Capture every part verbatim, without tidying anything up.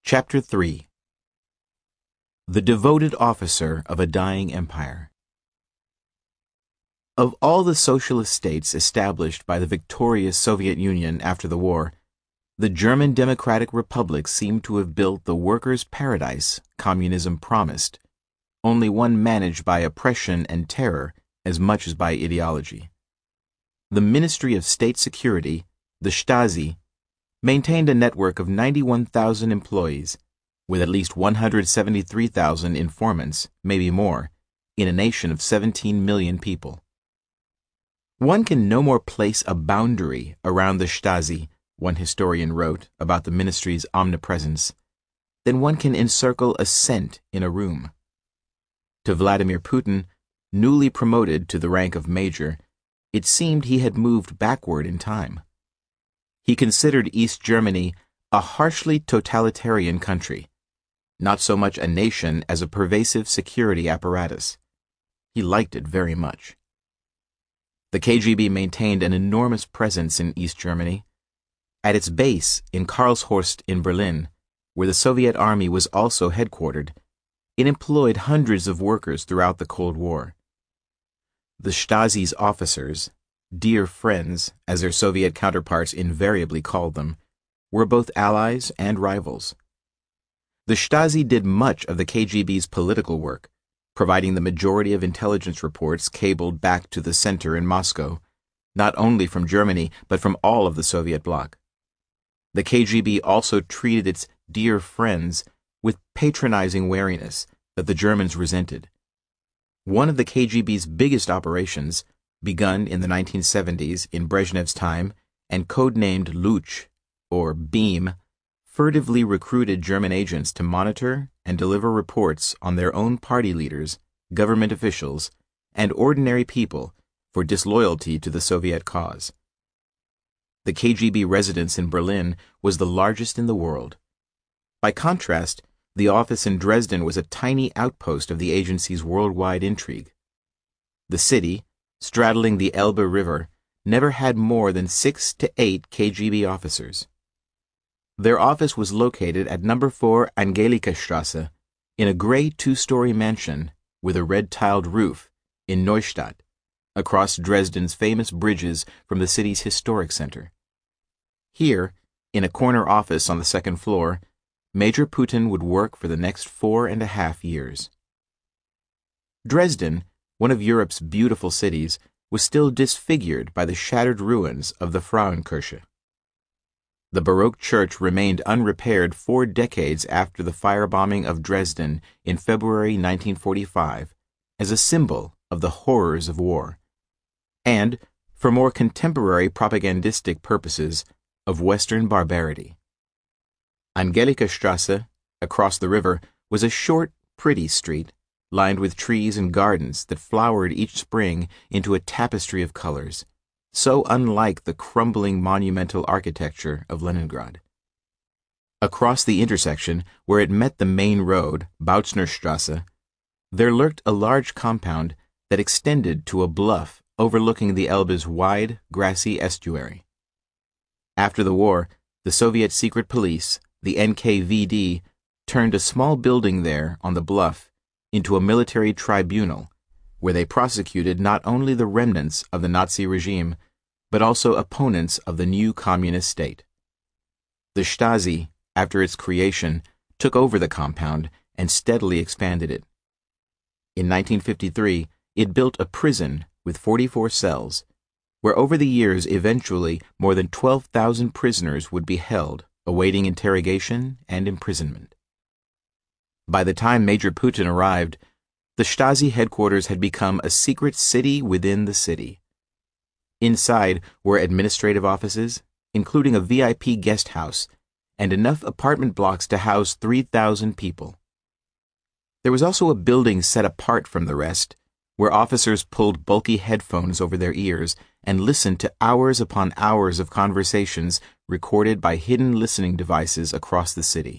Chapter three. The Devoted Officer of a Dying Empire. Of all the socialist states established by the victorious Soviet Union after the war, the German Democratic Republic seemed to have built the workers' paradise communism promised, only one managed by oppression and terror as much as by ideology. The Ministry of State Security, the Stasi, maintained a network of ninety-one thousand employees, with at least one hundred seventy-three thousand informants, maybe more, in a nation of seventeen million people. One can no more place a boundary around the Stasi, one historian wrote about the ministry's omnipresence, than one can encircle a cent in a room. To Vladimir Putin, newly promoted to the rank of major, it seemed he had moved backward in time. He considered East Germany a harshly totalitarian country, not so much a nation as a pervasive security apparatus. He liked it very much. The K G B maintained an enormous presence in East Germany. At its base in Karlshorst in Berlin, where the Soviet Army was also headquartered, it employed hundreds of workers throughout the Cold War. The Stasi's officers, dear friends, as their Soviet counterparts invariably called them, were both allies and rivals. The Stasi did much of the K G B's political work, providing the majority of intelligence reports cabled back to the center in Moscow, not only from Germany but from all of the Soviet bloc. The K G B also treated its dear friends with patronizing wariness that the Germans resented. One of the K G B's biggest operations, begun in the nineteen seventies in Brezhnev's time and codenamed Luch, or Beam, furtively recruited German agents to monitor and deliver reports on their own party leaders, government officials, and ordinary people for disloyalty to the Soviet cause. The K G B residence in Berlin was the largest in the world. By contrast, the office in Dresden was a tiny outpost of the agency's worldwide intrigue. The city, straddling the Elbe River, never had more than six to eight K G B officers. Their office was located at number four Angelikastrasse, in a gray two-story mansion with a red-tiled roof in Neustadt, across Dresden's famous bridges from the city's historic center. Here, in a corner office on the second floor, Major Putin would work for the next four and a half years. Dresden, one of Europe's beautiful cities, was still disfigured by the shattered ruins of the Frauenkirche. The Baroque church remained unrepaired four decades after the firebombing of Dresden in February nineteen forty-five as a symbol of the horrors of war, and, for more contemporary propagandistic purposes, of Western barbarity. Angelikastrasse, across the river, was a short, pretty street, lined with trees and gardens that flowered each spring into a tapestry of colors, so unlike the crumbling monumental architecture of Leningrad. Across the intersection, where it met the main road, Bautznerstrasse, there lurked a large compound that extended to a bluff overlooking the Elbe's wide, grassy estuary. After the war, the Soviet secret police, the N K V D, turned a small building there on the bluff into a military tribunal where they prosecuted not only the remnants of the Nazi regime, but also opponents of the new communist state. The Stasi, after its creation, took over the compound and steadily expanded it. In nineteen fifty-three, it built a prison with forty-four cells, where over the years eventually more than twelve thousand prisoners would be held, awaiting interrogation and imprisonment. By the time Major Putin arrived, the Stasi headquarters had become a secret city within the city. Inside were administrative offices, including a V I P guest house, and enough apartment blocks to house three thousand people. There was also a building set apart from the rest, where officers pulled bulky headphones over their ears and listened to hours upon hours of conversations recorded by hidden listening devices across the city.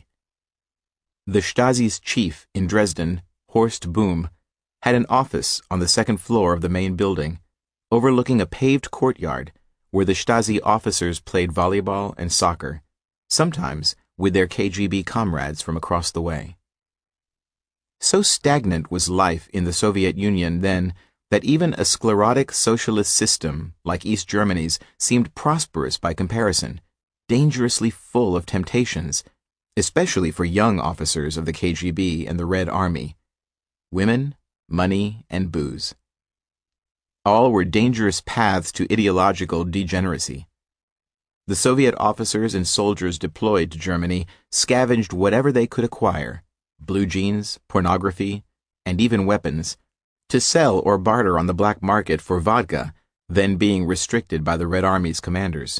The Stasi's chief in Dresden, Horst Bohm, had an office on the second floor of the main building, overlooking a paved courtyard where the Stasi officers played volleyball and soccer, sometimes with their K G B comrades from across the way. So stagnant was life in the Soviet Union then that even a sclerotic socialist system like East Germany's seemed prosperous by comparison, dangerously full of temptations, especially for young officers of the K G B and the Red Army. Women, money, and booze. All were dangerous paths to ideological degeneracy. The Soviet officers and soldiers deployed to Germany scavenged whatever they could acquire, blue jeans, pornography, and even weapons, to sell or barter on the black market for vodka, then being restricted by the Red Army's commanders.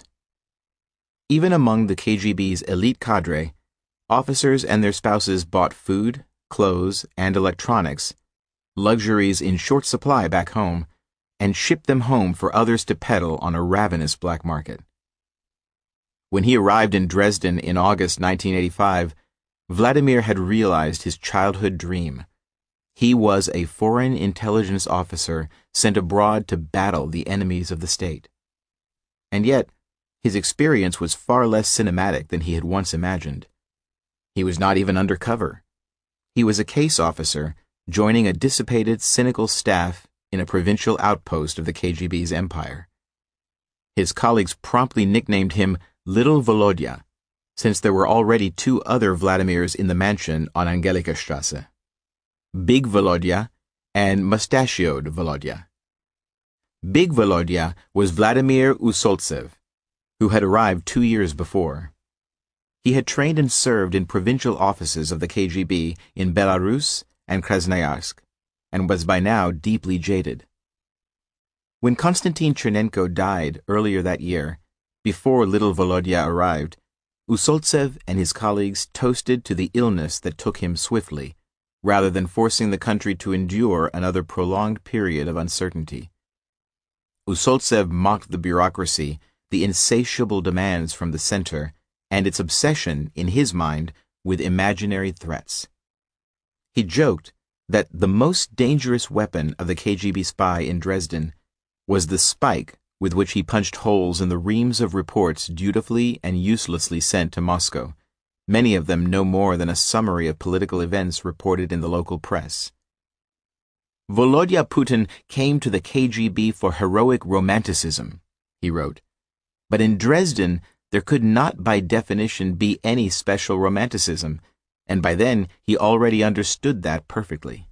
Even among the K G B's elite cadre, officers and their spouses bought food, clothes, and electronics, luxuries in short supply back home, and shipped them home for others to peddle on a ravenous black market. When he arrived in Dresden in August nineteen eighty-five, Vladimir had realized his childhood dream. He was a foreign intelligence officer sent abroad to battle the enemies of the state. And yet, his experience was far less cinematic than he had once imagined. He was not even undercover. He was a case officer joining a dissipated, cynical staff in a provincial outpost of the K G B's empire. His colleagues promptly nicknamed him Little Volodya, since there were already two other Vladimirs in the mansion on Angelikastrasse, Big Volodya and Mustachioed Volodya. Big Volodya was Vladimir Usoltsev, who had arrived two years before. He had trained and served in provincial offices of the K G B in Belarus and Krasnoyarsk, and was by now deeply jaded. When Konstantin Chernenko died earlier that year, before little Volodya arrived, Usoltsev and his colleagues toasted to the illness that took him swiftly, rather than forcing the country to endure another prolonged period of uncertainty. Usoltsev mocked the bureaucracy, the insatiable demands from the center, and its obsession, in his mind, with imaginary threats. He joked that the most dangerous weapon of the K G B spy in Dresden was the spike with which he punched holes in the reams of reports dutifully and uselessly sent to Moscow, many of them no more than a summary of political events reported in the local press. Volodya Putin came to the K G B for heroic romanticism, he wrote, but in Dresden there could not by definition be any special romanticism, and by then he already understood that perfectly.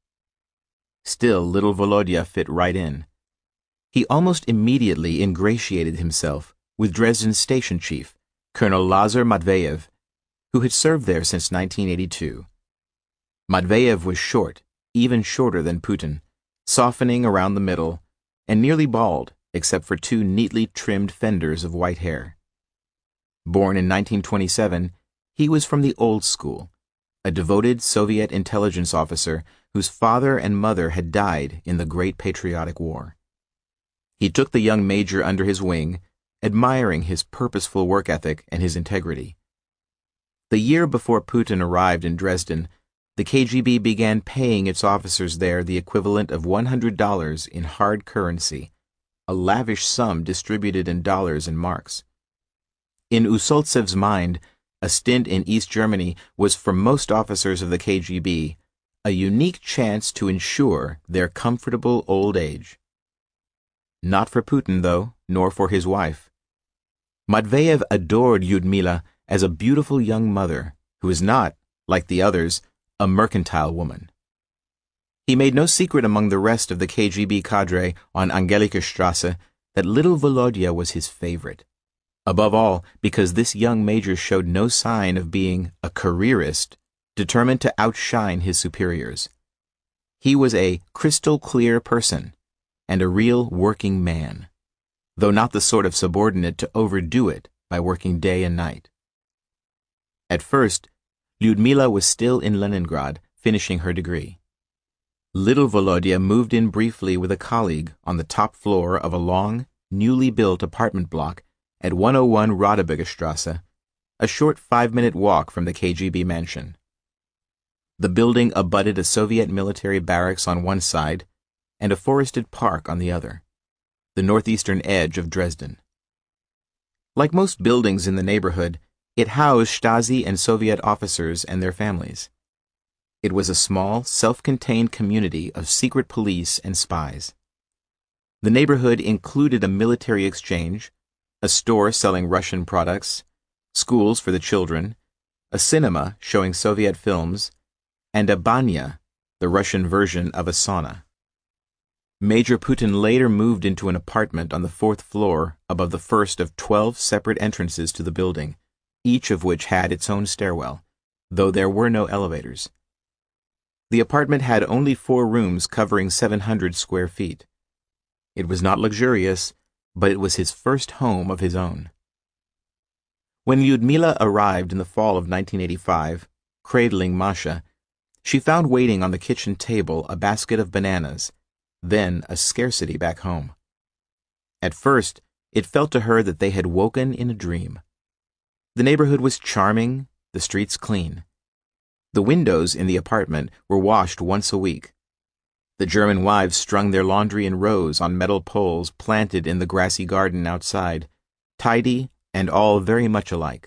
Still, little Volodya fit right in. He almost immediately ingratiated himself with Dresden's station chief, Colonel Lazar Matveyev, who had served there since nineteen eighty-two. Matveyev was short, even shorter than Putin, softening around the middle, and nearly bald, except for two neatly trimmed fenders of white hair. Born in nineteen twenty-seven, he was from the old school, a devoted Soviet intelligence officer whose father and mother had died in the Great Patriotic War. He took the young major under his wing, admiring his purposeful work ethic and his integrity. The year before Putin arrived in Dresden, the K G B began paying its officers there the equivalent of one hundred dollars in hard currency, a lavish sum distributed in dollars and marks. In Usoltsev's mind, a stint in East Germany was for most officers of the K G B a unique chance to ensure their comfortable old age. Not for Putin, though, nor for his wife. Matveyev adored Lyudmila as a beautiful young mother who was not, like the others, a mercantile woman. He made no secret among the rest of the K G B cadre on Angelikastrasse that little Volodya was his favorite. Above all, because this young major showed no sign of being a careerist, determined to outshine his superiors. He was a crystal-clear person, and a real working man, though not the sort of subordinate to overdo it by working day and night. At first, Lyudmila was still in Leningrad, finishing her degree. Little Volodya moved in briefly with a colleague on the top floor of a long, newly built apartment block at one oh one Radebergerstrasse, a short five-minute walk from the K G B mansion. The building abutted a Soviet military barracks on one side and a forested park on the other, the northeastern edge of Dresden. Like most buildings in the neighborhood, It housed Stasi and Soviet officers and their families. It was a small, self-contained community of secret police and spies. The neighborhood included a military exchange, a store selling Russian products, schools for the children, a cinema showing Soviet films, and a banya, the Russian version of a sauna. Major Putin later moved into an apartment on the fourth floor above the first of twelve separate entrances to the building, each of which had its own stairwell, though there were no elevators. The apartment had only four rooms covering seven hundred square feet. It was not luxurious, but it was his first home of his own. When Lyudmila arrived in the fall of nineteen eighty-five, cradling Masha, she found waiting on the kitchen table a basket of bananas, then a scarcity back home. At first, it felt to her that they had woken in a dream. The neighborhood was charming, the streets clean. The windows in the apartment were washed once a week. The German wives strung their laundry in rows on metal poles planted in the grassy garden outside, tidy and all very much alike.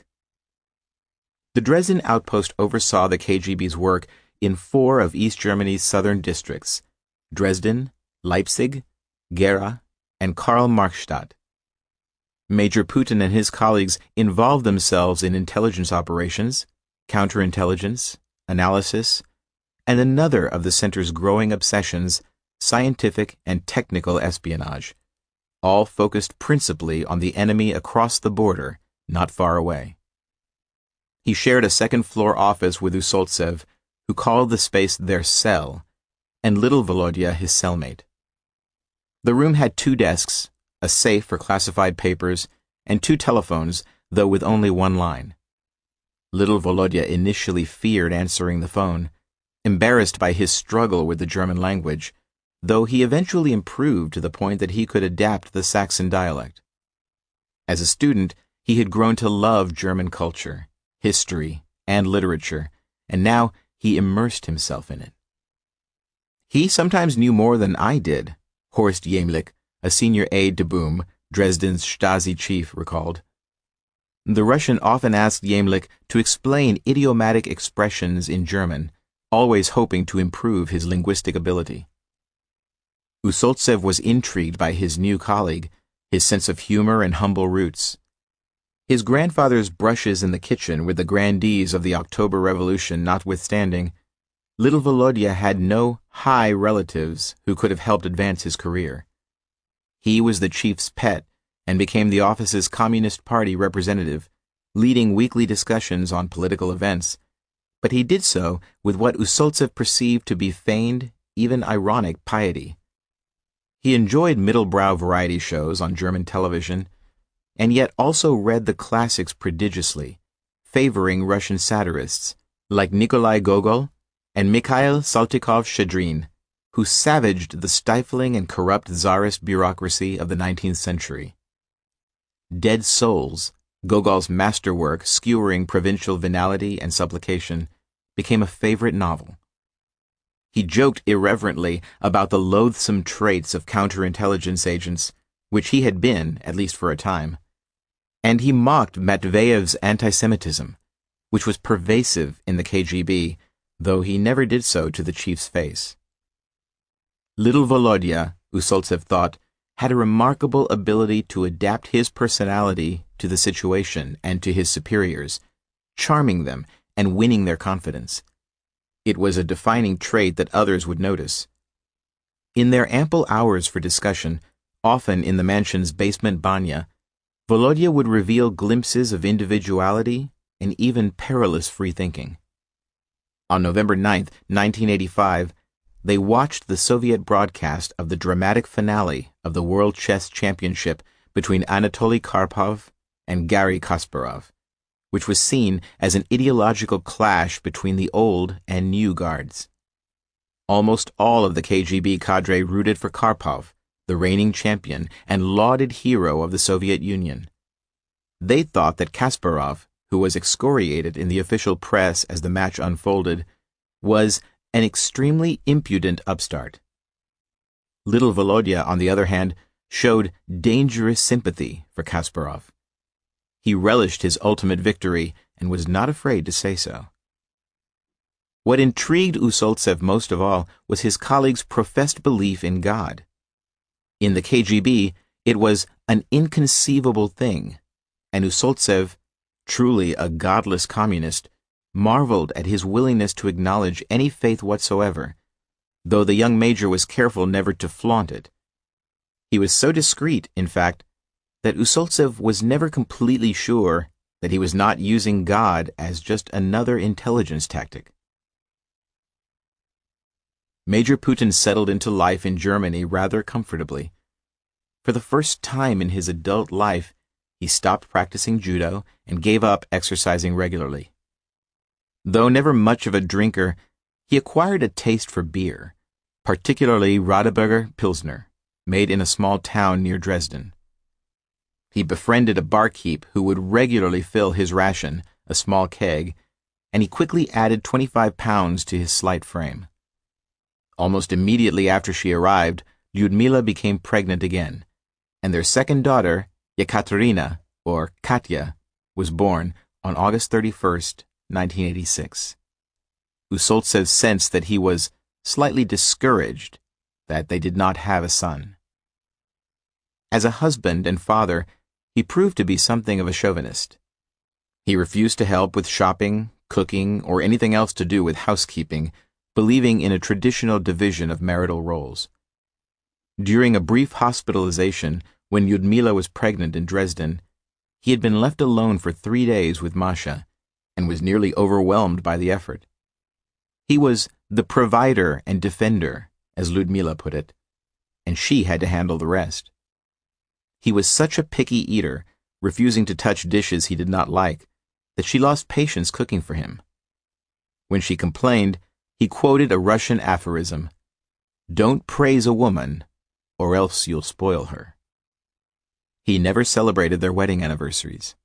The Dresden outpost oversaw the K G B's work in four of East Germany's southern districts: Dresden, Leipzig, Gera, and Karl-Marxstadt. Major Putin and his colleagues involved themselves in intelligence operations, counterintelligence, analysis, and another of the center's growing obsessions, scientific and technical espionage, all focused principally on the enemy across the border, not far away. He shared a second-floor office with Usoltsev, who called the space their cell, and little Volodya his cellmate. The room had two desks, a safe for classified papers, and two telephones, though with only one line. Little Volodya initially feared answering the phone, embarrassed by his struggle with the German language, though he eventually improved to the point that he could adapt the Saxon dialect. As a student, he had grown to love German culture, history, and literature, and now he immersed himself in it. He sometimes knew more than I did, Horst Jämlich, a senior aide to Böhm, Dresden's Stasi chief, recalled. The Russian often asked Jämlich to explain idiomatic expressions in German, always hoping to improve his linguistic ability. Usoltsev was intrigued by his new colleague, his sense of humor and humble roots. His grandfather's brushes in the kitchen with the grandees of the October Revolution notwithstanding, little Volodya had no high relatives who could have helped advance his career. He was the chief's pet and became the office's Communist Party representative, leading weekly discussions on political events, but he did so with what Usoltsev perceived to be feigned, even ironic piety. He enjoyed middle-brow variety shows on German television, and yet also read the classics prodigiously, favoring Russian satirists like Nikolai Gogol and Mikhail Saltykov-Shchedrin, who savaged the stifling and corrupt czarist bureaucracy of the nineteenth century. Dead Souls, Gogol's masterwork skewering provincial venality and supplication, became a favorite novel. He joked irreverently about the loathsome traits of counterintelligence agents, which he had been, at least for a time, and he mocked Matveyev's anti-Semitism, which was pervasive in the K G B, though he never did so to the chief's face. Little Volodya, Usoltsev thought, had a remarkable ability to adapt his personality to the situation and to his superiors, charming them and winning their confidence. It was a defining trait that others would notice. In their ample hours for discussion, often in the mansion's basement banya, Volodya would reveal glimpses of individuality and even perilous free-thinking. On November ninth, nineteen eighty-five, they watched the Soviet broadcast of the dramatic finale of the World Chess Championship between Anatoly Karpov and Garry Kasparov, which was seen as an ideological clash between the old and new guards. Almost all of the K G B cadre rooted for Karpov, the reigning champion and lauded hero of the Soviet Union. They thought that Kasparov, who was excoriated in the official press as the match unfolded, was an extremely impudent upstart. Little Volodya, on the other hand, showed dangerous sympathy for Kasparov. He relished his ultimate victory and was not afraid to say so. What intrigued Usoltsev most of all was his colleagues' professed belief in God. In the K G B, it was an inconceivable thing, and Usoltsev, truly a godless communist, marveled at his willingness to acknowledge any faith whatsoever, though the young major was careful never to flaunt it. He was so discreet, in fact, that Usoltsev was never completely sure that he was not using God as just another intelligence tactic. Major Putin settled into life in Germany rather comfortably. For the first time in his adult life, he stopped practicing judo and gave up exercising regularly. Though never much of a drinker, he acquired a taste for beer, particularly Radeberger Pilsner, made in a small town near Dresden. He befriended a barkeep who would regularly fill his ration, a small keg, and he quickly added twenty-five pounds to his slight frame. Almost immediately after she arrived, Lyudmila became pregnant again, and their second daughter, Yekaterina, or Katya, was born on August thirty-first, nineteen eighty-six. Usoltsev sensed that he was slightly discouraged that they did not have a son. As a husband and father, he proved to be something of a chauvinist. He refused to help with shopping, cooking, or anything else to do with housekeeping, believing in a traditional division of marital roles. During a brief hospitalization, when Lyudmila was pregnant in Dresden, he had been left alone for three days with Masha, and was nearly overwhelmed by the effort. He was the provider and defender, as Lyudmila put it, and she had to handle the rest. He was such a picky eater, refusing to touch dishes he did not like, that she lost patience cooking for him. When she complained, he quoted a Russian aphorism, "Don't praise a woman, or else you'll spoil her." He never celebrated their wedding anniversaries.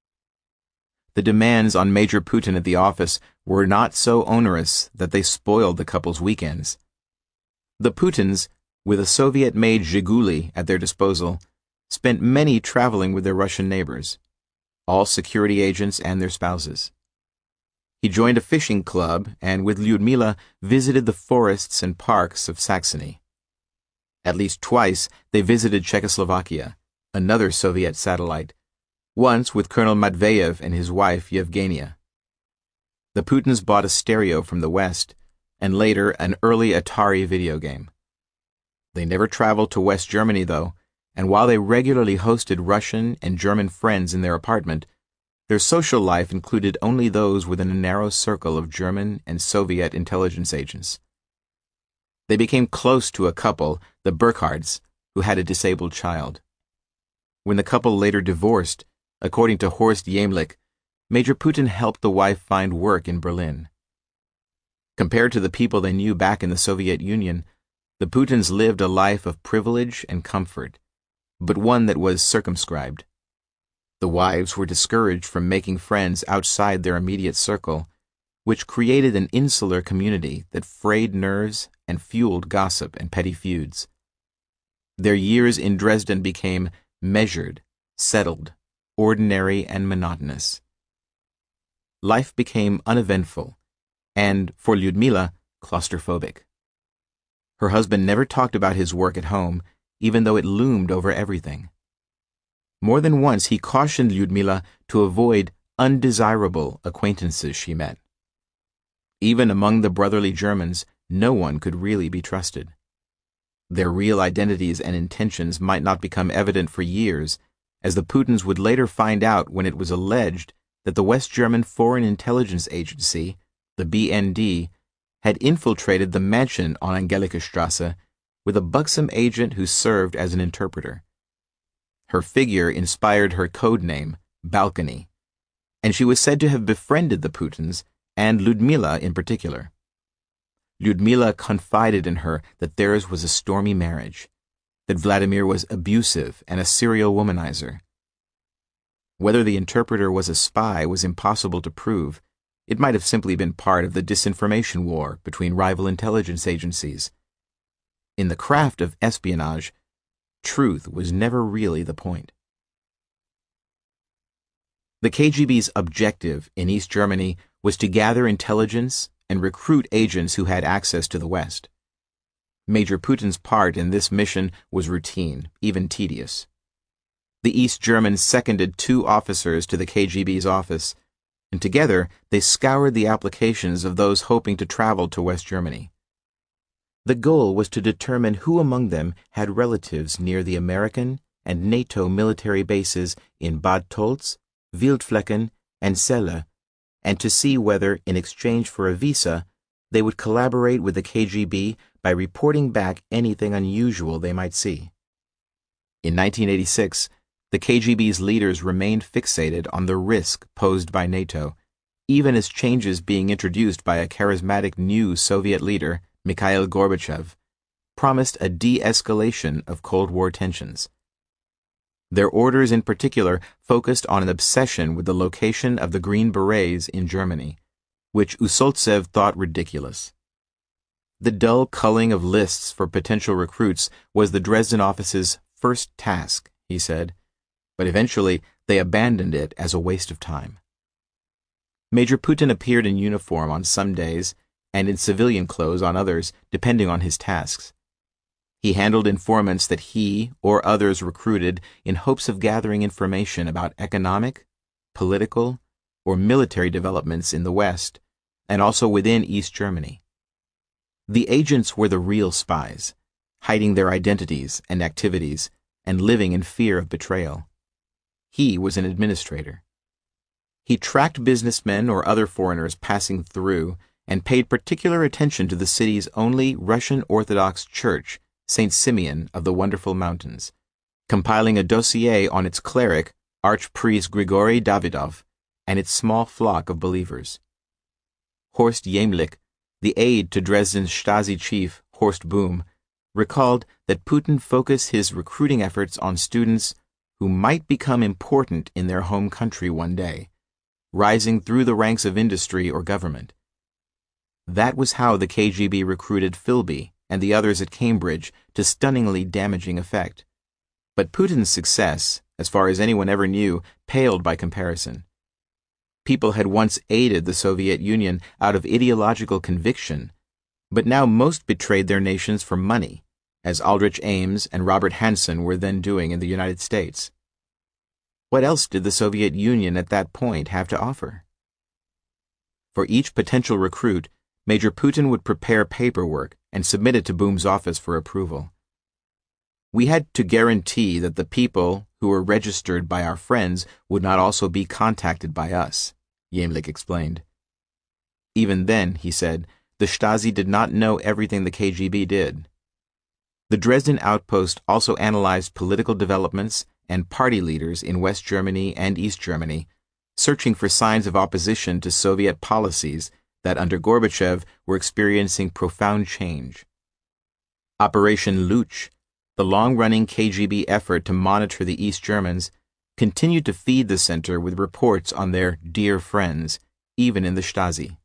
The demands on Major Putin at the office were not so onerous that they spoiled the couple's weekends. The Putins, with a Soviet-made Zhiguli at their disposal, spent many traveling with their Russian neighbors, all security agents and their spouses. He joined a fishing club and with Lyudmila visited the forests and parks of Saxony. At least twice they visited Czechoslovakia, another Soviet satellite, once with Colonel Matveyev and his wife Yevgenia. The Putins bought a stereo from the West, and later an early Atari video game. They never traveled to West Germany, though, and while they regularly hosted Russian and German friends in their apartment, their social life included only those within a narrow circle of German and Soviet intelligence agents. They became close to a couple, the Burkhards, who had a disabled child. When the couple later divorced, according to Horst Yemlich, Major Putin helped the wife find work in Berlin. Compared to the people they knew back in the Soviet Union, the Putins lived a life of privilege and comfort, but one that was circumscribed. The wives were discouraged from making friends outside their immediate circle, which created an insular community that frayed nerves and fueled gossip and petty feuds. Their years in Dresden became measured, settled, ordinary, and monotonous. Life became uneventful, and, for Lyudmila, claustrophobic. Her husband never talked about his work at home, even though it loomed over everything. More than once he cautioned Lyudmila to avoid undesirable acquaintances she met. Even among the brotherly Germans, no one could really be trusted. Their real identities and intentions might not become evident for years, as the Putins would later find out when it was alleged that the West German Foreign Intelligence Agency, the B N D, had infiltrated the mansion on Angelikastrasse with a buxom agent who served as an interpreter. Her figure inspired her code name, Balcony, and she was said to have befriended the Putins, and Lyudmila in particular. Lyudmila confided in her that theirs was a stormy marriage, that Vladimir was abusive and a serial womanizer. Whether the interpreter was a spy was impossible to prove. It might have simply been part of the disinformation war between rival intelligence agencies. In the craft of espionage, truth was never really the point. The K G B's objective in East Germany was to gather intelligence and recruit agents who had access to the West. Major Putin's part in this mission was routine, even tedious. The East Germans seconded two officers to the K G B's office, and together they scoured the applications of those hoping to travel to West Germany. The goal was to determine who among them had relatives near the American and NATO military bases in Bad Tolz, Wildflecken, and Celle, and to see whether, in exchange for a visa, they would collaborate with the K G B by reporting back anything unusual they might see. In nineteen eighty-six, the K G B's leaders remained fixated on the risk posed by NATO, even as changes being introduced by a charismatic new Soviet leader, Mikhail Gorbachev, promised a de-escalation of Cold War tensions. Their orders in particular focused on an obsession with the location of the Green Berets in Germany, which Usoltsev thought ridiculous. The dull culling of lists for potential recruits was the Dresden office's first task, he said, but eventually they abandoned it as a waste of time. Major Putin appeared in uniform on some days and in civilian clothes on others, depending on his tasks. He handled informants that he or others recruited in hopes of gathering information about economic, political, or military developments in the West, and also within East Germany. The agents were the real spies, hiding their identities and activities and living in fear of betrayal. He was an administrator. He tracked businessmen or other foreigners passing through and paid particular attention to the city's only Russian Orthodox church, Saint Simeon of the Wonderful Mountains, compiling a dossier on its cleric, Archpriest Grigory Davidov, and its small flock of believers. Horst Jämlich, the aide to Dresden's Stasi chief, Horst Bohm, recalled that Putin focused his recruiting efforts on students who might become important in their home country one day, rising through the ranks of industry or government. That was how the K G B recruited Philby and the others at Cambridge to stunningly damaging effect. But Putin's success, as far as anyone ever knew, paled by comparison. People had once aided the Soviet Union out of ideological conviction, but now most betrayed their nations for money, as Aldrich Ames and Robert Hansen were then doing in the United States. What else did the Soviet Union at that point have to offer? For each potential recruit, Major Putin would prepare paperwork and submit it to Bohm's office for approval. We had to guarantee that the people who were registered by our friends would not also be contacted by us, Jämlich explained. Even then, he said, the Stasi did not know everything the K G B did. The Dresden outpost also analyzed political developments and party leaders in West Germany and East Germany, searching for signs of opposition to Soviet policies that under Gorbachev were experiencing profound change. Operation Luch, the long-running K G B effort to monitor the East Germans, continued to feed the center with reports on their dear friends, even in the Stasi.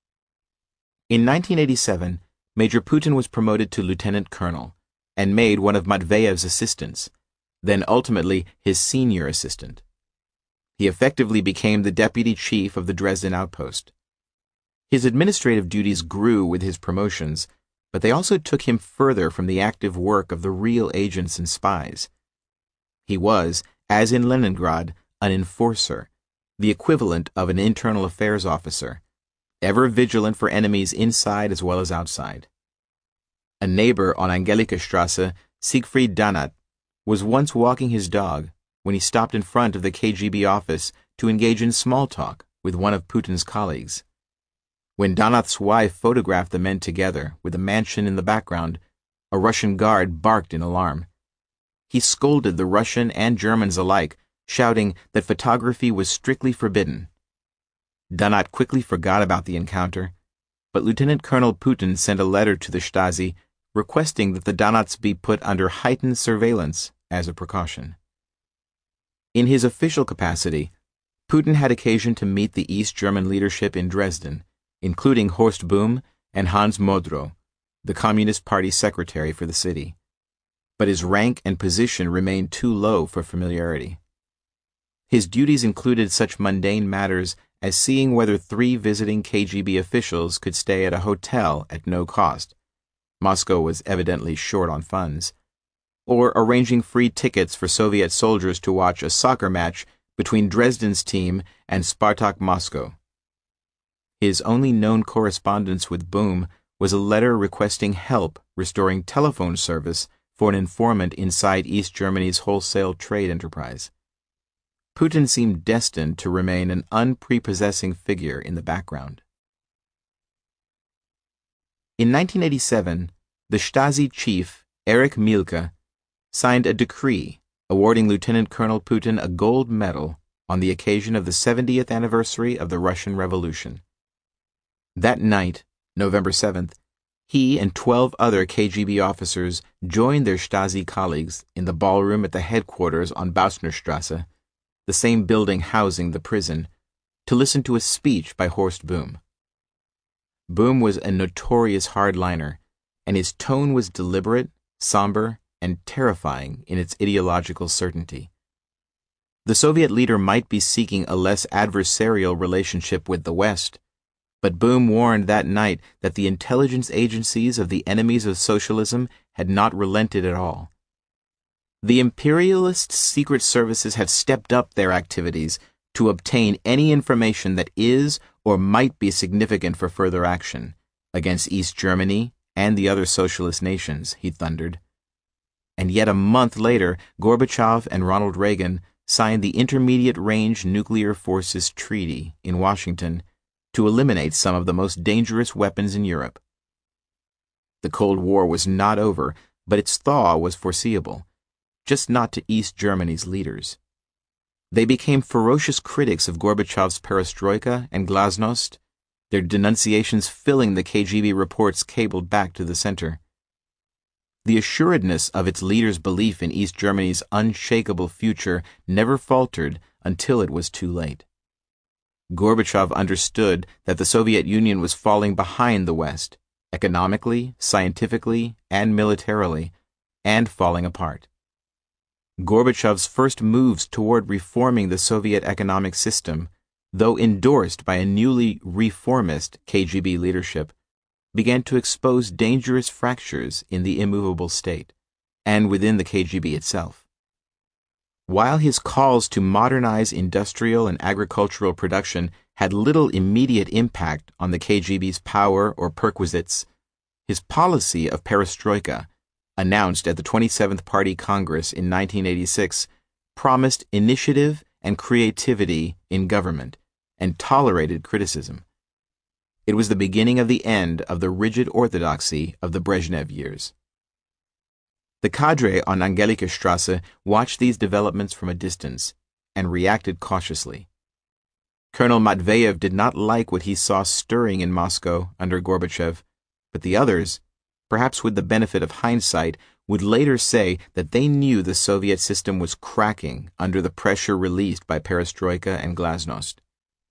In nineteen eighty-seven, Major Putin was promoted to lieutenant colonel and made one of Matveyev's assistants, then ultimately his senior assistant. He effectively became the deputy chief of the Dresden outpost. His administrative duties grew with his promotions, but they also took him further from the active work of the real agents and spies. He was, as in Leningrad, an enforcer, the equivalent of an internal affairs officer, ever vigilant for enemies inside as well as outside. A neighbor on Angelikastrasse, Siegfried Danat, was once walking his dog when he stopped in front of the K G B office to engage in small talk with one of Putin's colleagues. When Danat's wife photographed the men together with a mansion in the background, a Russian guard barked in alarm. He scolded the Russian and Germans alike, shouting that photography was strictly forbidden. Danat quickly forgot about the encounter, but Lieutenant Colonel Putin sent a letter to the Stasi requesting that the Danats be put under heightened surveillance as a precaution. In his official capacity, Putin had occasion to meet the East German leadership in Dresden, including Horst Bohm and Hans Modrow, the Communist Party secretary for the city. But his rank and position remained too low for familiarity. His duties included such mundane matters as seeing whether three visiting K G B officials could stay at a hotel at no cost. Moscow was evidently short on funds. Or arranging free tickets for Soviet soldiers to watch a soccer match between Dresden's team and Spartak Moscow. His only known correspondence with Böhm was a letter requesting help restoring telephone service for an informant inside East Germany's wholesale trade enterprise. Putin seemed destined to remain an unprepossessing figure in the background. In nineteen eighty-seven, the Stasi chief, Erich Mielke, signed a decree awarding Lieutenant Colonel Putin a gold medal on the occasion of the seventieth anniversary of the Russian Revolution. That night, November seventh, he and twelve other K G B officers joined their Stasi colleagues in the ballroom at the headquarters on Bausnerstrasse, the same building housing the prison, to listen to a speech by Horst Böhm. Böhm was a notorious hardliner, and his tone was deliberate, somber, and terrifying in its ideological certainty. The Soviet leader might be seeking a less adversarial relationship with the West, but Böhm warned that night that the intelligence agencies of the enemies of socialism had not relented at all. The imperialist secret services have stepped up their activities to obtain any information that is or might be significant for further action against East Germany and the other socialist nations, he thundered. And yet a month later, Gorbachev and Ronald Reagan signed the Intermediate Range Nuclear Forces Treaty in Washington to eliminate some of the most dangerous weapons in Europe. The Cold War was not over, but its thaw was foreseeable, just not to East Germany's leaders. They became ferocious critics of Gorbachev's perestroika and glasnost, their denunciations filling the K G B reports cabled back to the center. The assuredness of its leaders' belief in East Germany's unshakable future never faltered until it was too late. Gorbachev understood that the Soviet Union was falling behind the West, economically, scientifically, and militarily, and falling apart. Gorbachev's first moves toward reforming the Soviet economic system, though endorsed by a newly reformist K G B leadership, began to expose dangerous fractures in the immovable state, and within the K G B itself. While his calls to modernize industrial and agricultural production had little immediate impact on the K G B's power or perquisites, his policy of perestroika, announced at the twenty-seventh Party Congress in nineteen eighty-six, promised initiative and creativity in government and tolerated criticism. It was the beginning of the end of the rigid orthodoxy of the Brezhnev years. The cadre on Angelika-Strasse watched these developments from a distance and reacted cautiously. Colonel Matveyev did not like what he saw stirring in Moscow under Gorbachev, but the others, perhaps with the benefit of hindsight, would later say that they knew the Soviet system was cracking under the pressure released by perestroika and glasnost.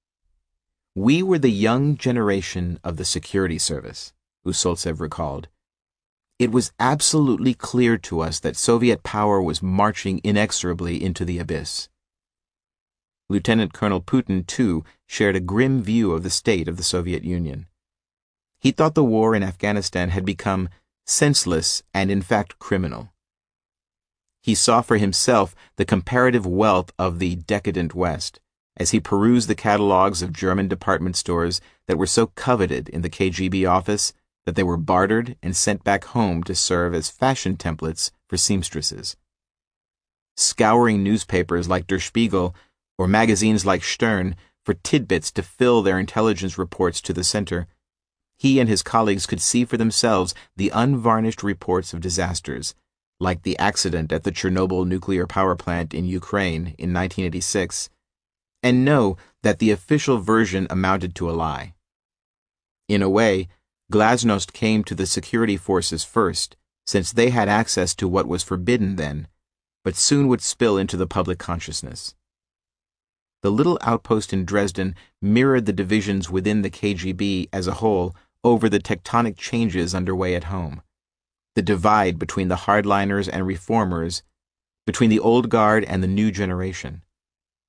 We were the young generation of the security service, Usoltsev recalled. It was absolutely clear to us that Soviet power was marching inexorably into the abyss. Lieutenant Colonel Putin, too, shared a grim view of the state of the Soviet Union. He thought the war in Afghanistan had become senseless and in fact criminal. He saw for himself the comparative wealth of the decadent West as he perused the catalogs of German department stores that were so coveted in the K G B office that they were bartered and sent back home to serve as fashion templates for seamstresses. Scouring newspapers like Der Spiegel or magazines like Stern for tidbits to fill their intelligence reports to the center, he and his colleagues could see for themselves the unvarnished reports of disasters, like the accident at the Chernobyl nuclear power plant in Ukraine in nineteen eighty-six, and know that the official version amounted to a lie. In a way, glasnost came to the security forces first, since they had access to what was forbidden then, but soon would spill into the public consciousness. The little outpost in Dresden mirrored the divisions within the K G B as a whole over the tectonic changes underway at home, the divide between the hardliners and reformers, between the old guard and the new generation.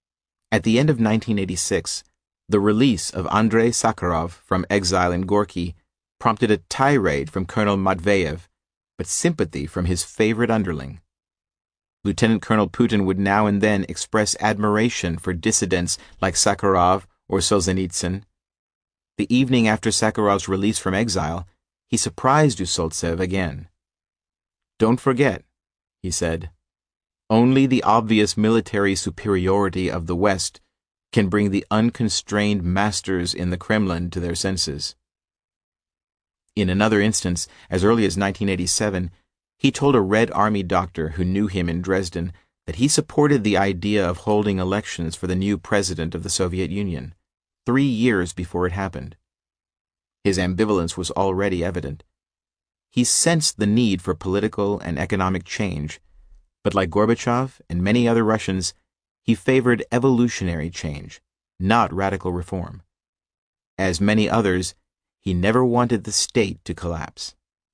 At the end of nineteen eighty-six, the release of Andrei Sakharov from exile in Gorky prompted a tirade from Colonel Matveyev, but sympathy from his favorite underling. Lieutenant Colonel Putin would now and then express admiration for dissidents like Sakharov or Solzhenitsyn. The evening after Sakharov's release from exile, he surprised Usoltsev again. "Don't forget," he said, "only the obvious military superiority of the West can bring the unconstrained masters in the Kremlin to their senses." In another instance, as early as nineteen eighty-seven, he told a Red Army doctor who knew him in Dresden that he supported the idea of holding elections for the new president of the Soviet Union, three years before it happened. His ambivalence was already evident. He sensed the need for political and economic change, but like Gorbachev and many other Russians, he favored evolutionary change, not radical reform. As many others, he never wanted the state to collapse.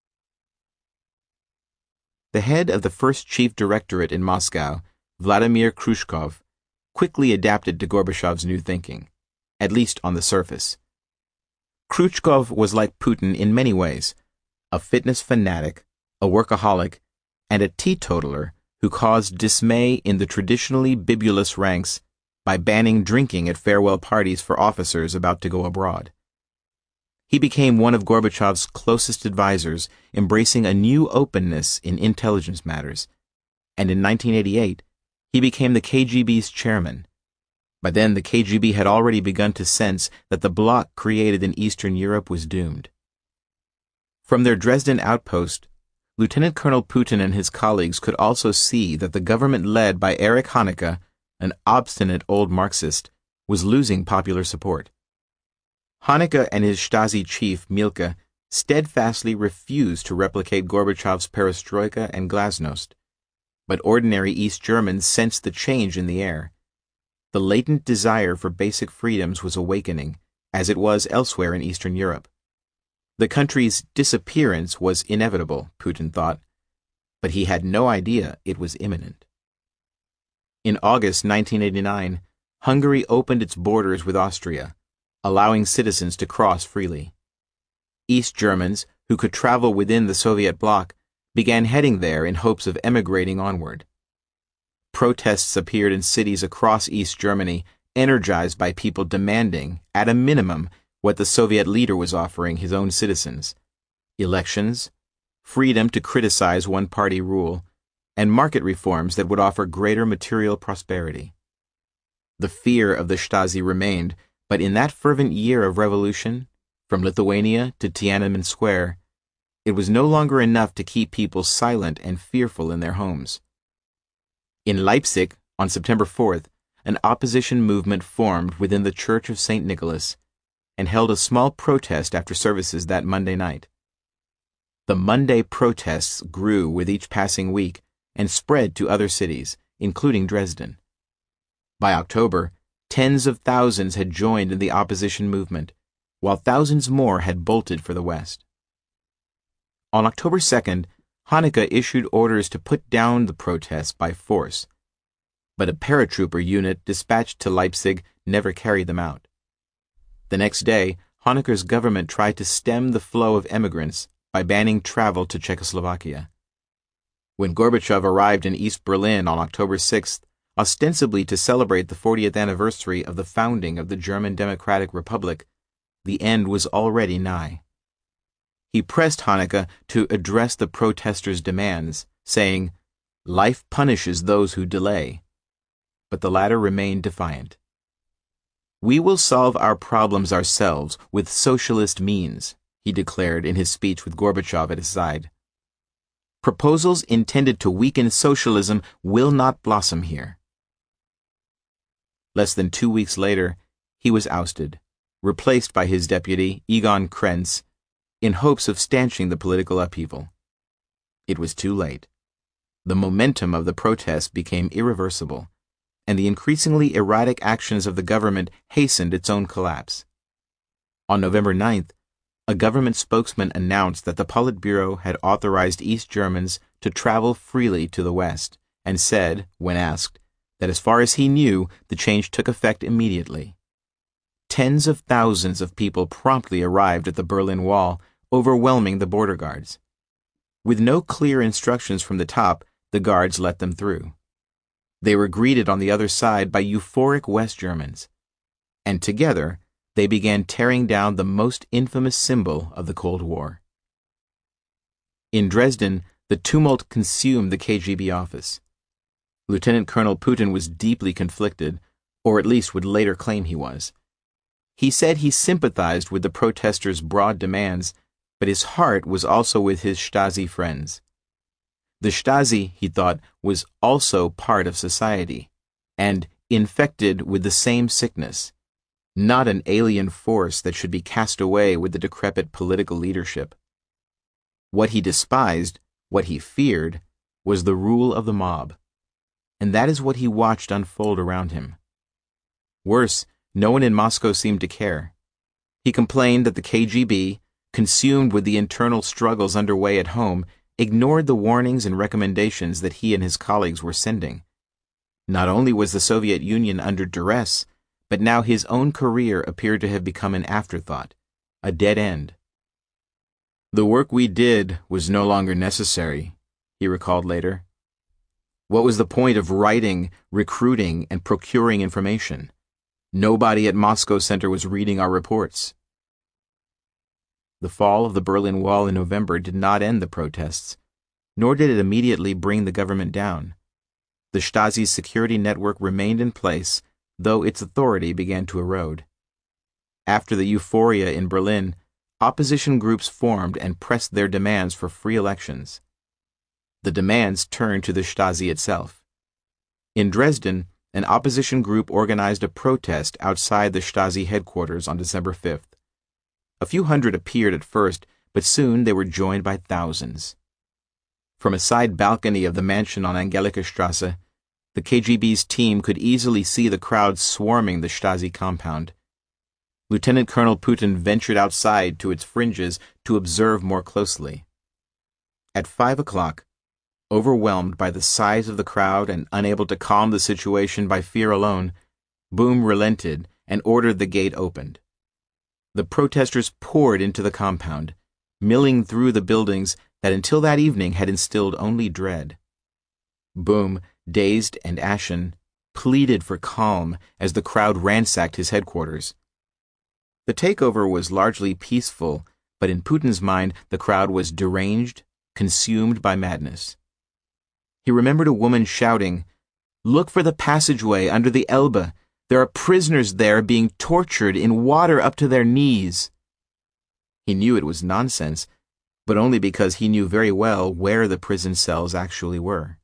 The head of the first chief directorate in Moscow, Vladimir Khrushchev, quickly adapted to Gorbachev's new thinking, at least on the surface. Khrushchev was like Putin in many ways, a fitness fanatic, a workaholic, and a teetotaler who caused dismay in the traditionally bibulous ranks by banning drinking at farewell parties for officers about to go abroad. He became one of Gorbachev's closest advisors, embracing a new openness in intelligence matters, and in nineteen eighty-eight, he became the K G B's chairman. By then, the K G B had already begun to sense that the bloc created in Eastern Europe was doomed. From their Dresden outpost, Lieutenant Colonel Putin and his colleagues could also see that the government led by Erich Honecker, an obstinate old Marxist, was losing popular support. Honecker and his Stasi chief, Mielke, steadfastly refused to replicate Gorbachev's perestroika and glasnost. But ordinary East Germans sensed the change in the air. The latent desire for basic freedoms was awakening, as it was elsewhere in Eastern Europe. The country's disappearance was inevitable, Putin thought, but he had no idea it was imminent. In August nineteen eighty-nine, Hungary opened its borders with Austria, allowing citizens to cross freely. East Germans, who could travel within the Soviet bloc, began heading there in hopes of emigrating onward. Protests appeared in cities across East Germany, energized by people demanding, at a minimum, what the Soviet leader was offering his own citizens: elections, freedom to criticize one-party rule, and market reforms that would offer greater material prosperity. The fear of the Stasi remained, but in that fervent year of revolution, from Lithuania to Tiananmen Square, it was no longer enough to keep people silent and fearful in their homes. In Leipzig, on September fourth, an opposition movement formed within the Church of Saint Nicholas and held a small protest after services that Monday night. The Monday protests grew with each passing week and spread to other cities, including Dresden. By October, tens of thousands had joined in the opposition movement, while thousands more had bolted for the West. On October second, Honecker issued orders to put down the protests by force, but a paratrooper unit dispatched to Leipzig never carried them out. The next day, Honecker's government tried to stem the flow of emigrants by banning travel to Czechoslovakia. When Gorbachev arrived in East Berlin on October sixth, ostensibly to celebrate the fortieth anniversary of the founding of the German Democratic Republic, the end was already nigh. He pressed Honecker to address the protesters' demands, saying, "Life punishes those who delay." But the latter remained defiant. "We will solve our problems ourselves with socialist means," he declared in his speech with Gorbachev at his side. "Proposals intended to weaken socialism will not blossom here." Less than two weeks later, he was ousted, replaced by his deputy, Egon Krenz, in hopes of stanching the political upheaval. It was too late. The momentum of the protests became irreversible, and the increasingly erratic actions of the government hastened its own collapse. On November ninth, a government spokesman announced that the Politburo had authorized East Germans to travel freely to the West, and said, when asked, that as far as he knew, the change took effect immediately. Tens of thousands of people promptly arrived at the Berlin Wall, overwhelming the border guards. With no clear instructions from the top, the guards let them through. They were greeted on the other side by euphoric West Germans, and together they began tearing down the most infamous symbol of the Cold War. In Dresden, the tumult consumed the K G B office. Lieutenant Colonel Putin was deeply conflicted, or at least would later claim he was. He said he sympathized with the protesters' broad demands, but his heart was also with his Stasi friends. The Stasi, he thought, was also part of society, and infected with the same sickness, not an alien force that should be cast away with the decrepit political leadership. What he despised, what he feared, was the rule of the mob, and that is what he watched unfold around him. Worse, no one in Moscow seemed to care. He complained that the K G B, consumed with the internal struggles underway at home, ignored the warnings and recommendations that he and his colleagues were sending. Not only was the Soviet Union under duress, but now his own career appeared to have become an afterthought, a dead end. The work we did was no longer necessary, he recalled later. What was the point of writing, recruiting, and procuring information? Nobody at Moscow Center was reading our reports. The fall of the Berlin Wall in November did not end the protests, nor did it immediately bring the government down. The Stasi's security network remained in place, though its authority began to erode. After the euphoria in Berlin, opposition groups formed and pressed their demands for free elections. The demands turned to the Stasi itself. In Dresden, an opposition group organized a protest outside the Stasi headquarters on December fifth. A few hundred appeared at first, but soon they were joined by thousands. From a side balcony of the mansion on Angelikastrasse, the K G B's team could easily see the crowd swarming the Stasi compound. Lieutenant Colonel Putin ventured outside to its fringes to observe more closely. At five o'clock, overwhelmed by the size of the crowd and unable to calm the situation by fear alone, Böhm relented and ordered the gate opened. The protesters poured into the compound, milling through the buildings that until that evening had instilled only dread. Böhm, dazed and ashen, pleaded for calm as the crowd ransacked his headquarters. The takeover was largely peaceful, but in Putin's mind the crowd was deranged, consumed by madness. He remembered a woman shouting, "Look for the passageway under the Elbe. There are prisoners there being tortured in water up to their knees." He knew it was nonsense, but only because he knew very well where the prison cells actually were.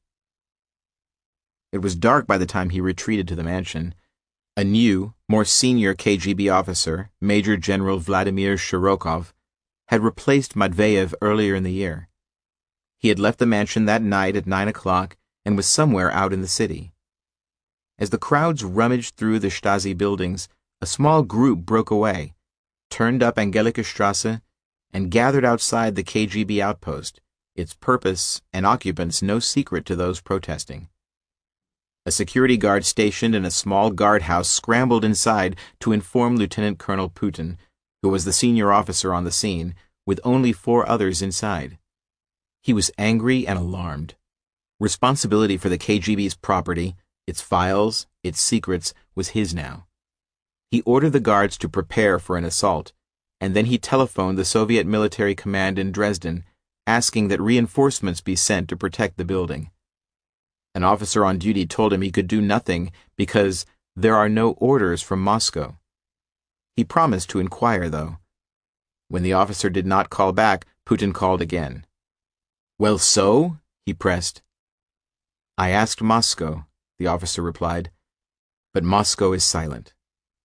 It was dark by the time he retreated to the mansion. A new, more senior K G B officer, Major General Vladimir Shirokov, had replaced Matveyev earlier in the year. He had left the mansion that night at nine o'clock and was somewhere out in the city. As the crowds rummaged through the Stasi buildings, a small group broke away, turned up Angelikastrasse, and gathered outside the K G B outpost, its purpose and occupants no secret to those protesting. A security guard stationed in a small guardhouse scrambled inside to inform Lieutenant Colonel Putin, who was the senior officer on the scene, with only four others inside. He was angry and alarmed. Responsibility for the K G B's property, its files, its secrets, was his now. He ordered the guards to prepare for an assault, and then he telephoned the Soviet military command in Dresden, asking that reinforcements be sent to protect the building. An officer on duty told him he could do nothing because there are no orders from Moscow. He promised to inquire, though. When the officer did not call back, Putin called again. "Well, so?" he pressed. "I asked Moscow," the officer replied, "but Moscow is silent."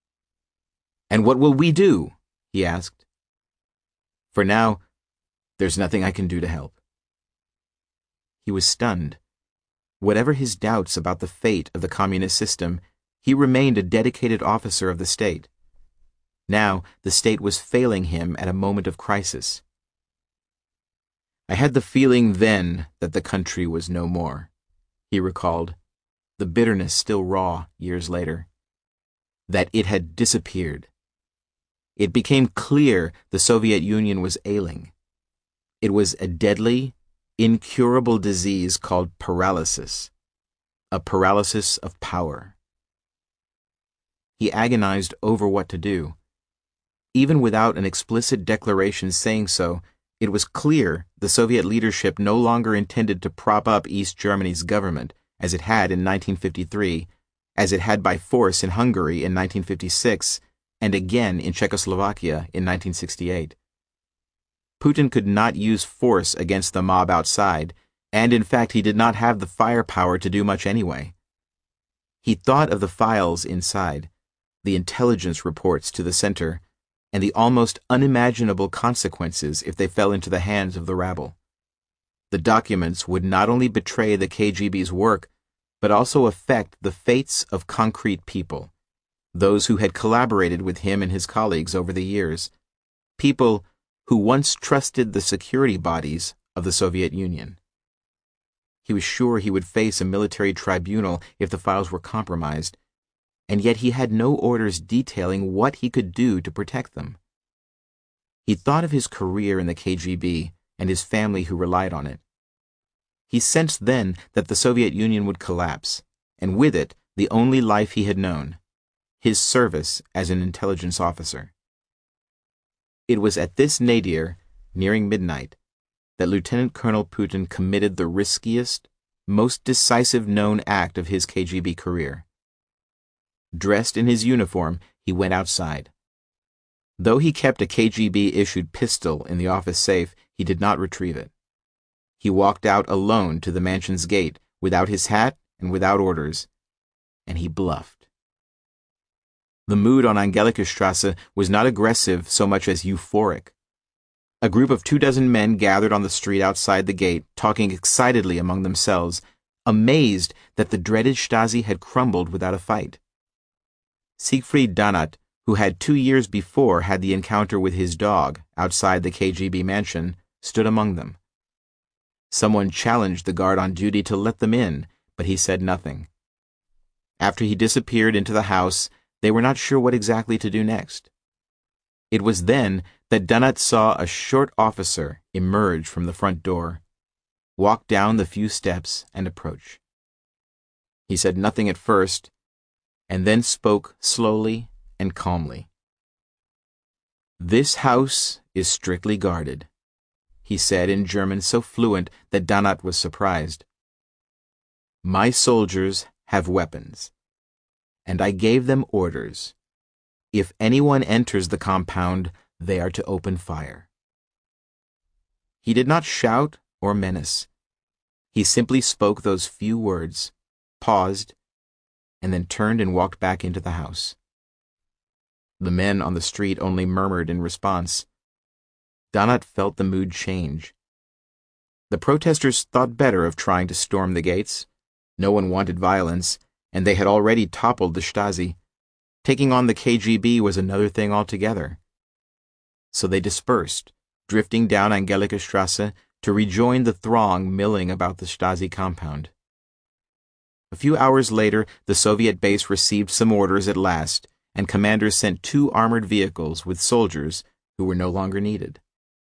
"And what will we do?" he asked. "For now, there's nothing I can do to help." He was stunned. Whatever his doubts about the fate of the communist system, he remained a dedicated officer of the state. Now, the state was failing him at a moment of crisis. "I had the feeling then that the country was no more," he recalled. the bitterness still raw years later, that it had disappeared. It became clear the Soviet Union was ailing. It was a deadly, incurable disease called paralysis, a paralysis of power. He agonized over what to do. Even without an explicit declaration saying so, it was clear the Soviet leadership no longer intended to prop up East Germany's government, as it had in nineteen fifty-three, as it had by force in Hungary in nineteen fifty-six, and again in Czechoslovakia in nineteen sixty-eight. Putin could not use force against the mob outside, and in fact he did not have the firepower to do much anyway. He thought of the files inside, the intelligence reports to the center, and the almost unimaginable consequences if they fell into the hands of the rabble. The documents would not only betray the K G B's work, but also affect the fates of concrete people, those who had collaborated with him and his colleagues over the years, people who once trusted the security bodies of the Soviet Union. He was sure he would face a military tribunal if the files were compromised, and yet he had no orders detailing what he could do to protect them. He thought of his career in the K G B and his family who relied on it. He sensed then that the Soviet Union would collapse, and with it the only life he had known, his service as an intelligence officer. It was at this nadir, nearing midnight, that Lieutenant Colonel Putin committed the riskiest, most decisive known act of his K G B career. Dressed in his uniform, he went outside. Though he kept a K G B-issued pistol in the office safe, he did not retrieve it. He walked out alone to the mansion's gate, without his hat and without orders, and he bluffed. The mood on Angelikastrasse was not aggressive so much as euphoric. A group of two dozen men gathered on the street outside the gate, talking excitedly among themselves, amazed that the dreaded Stasi had crumbled without a fight. Siegfried Danat, who had two years before had the encounter with his dog outside the K G B mansion, stood among them. Someone challenged the guard on duty to let them in, but he said nothing. After he disappeared into the house, they were not sure what exactly to do next. It was then that Danat saw a short officer emerge from the front door, walk down the few steps, and approach. He said nothing at first, and then spoke slowly and calmly. "This house is strictly guarded," he said in German so fluent that Danat was surprised. "My soldiers have weapons, and I gave them orders. If anyone enters the compound, they are to open fire." He did not shout or menace. He simply spoke those few words, paused, and then turned and walked back into the house. The men on the street only murmured in response. Danat felt the mood change. The protesters thought better of trying to storm the gates. No one wanted violence, and they had already toppled the Stasi. Taking on the K G B was another thing altogether. So they dispersed, drifting down Angelikastrasse to rejoin the throng milling about the Stasi compound. A few hours later, the Soviet base received some orders at last, and commanders sent two armored vehicles with soldiers who were no longer needed.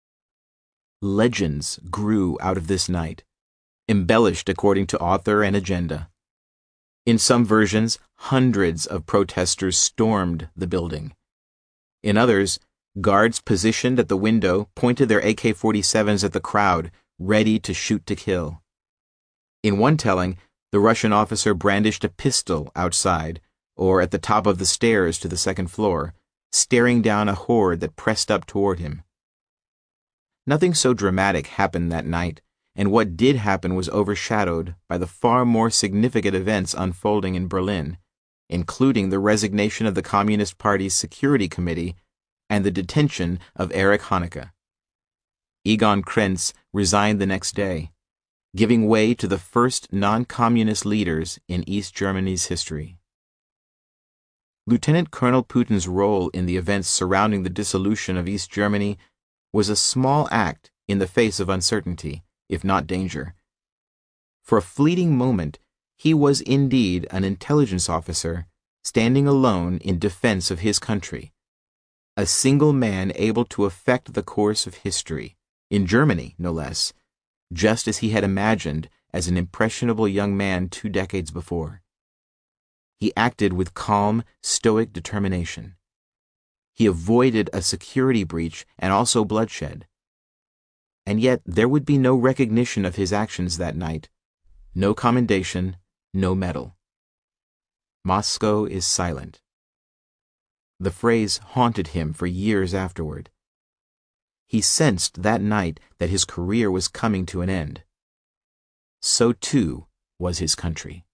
Legends grew out of this night, embellished according to author and agenda. In some versions, hundreds of protesters stormed the building. In others, guards positioned at the window pointed their A K forty-sevens at the crowd, ready to shoot to kill. In one telling, the Russian officer brandished a pistol outside, or at the top of the stairs to the second floor, staring down a horde that pressed up toward him. Nothing so dramatic happened that night, and what did happen was overshadowed by the far more significant events unfolding in Berlin, including the resignation of the Communist Party's Security Committee and the detention of Erich Honecker. Egon Krenz resigned the next day, giving way to the first non-communist leaders in East Germany's history. Lieutenant Colonel Putin's role in the events surrounding the dissolution of East Germany was a small act in the face of uncertainty, if not danger. For a fleeting moment, He was indeed an intelligence officer standing alone in defense of his country, a single man able to affect the course of history, in Germany no less, just as he had imagined as an impressionable young man two decades before. He acted with calm, stoic determination. He avoided a security breach and also bloodshed. And yet there would be no recognition of his actions that night, no commendation, no medal. Moscow is silent. The phrase haunted him for years afterward. He sensed that night that his career was coming to an end. So too was his country.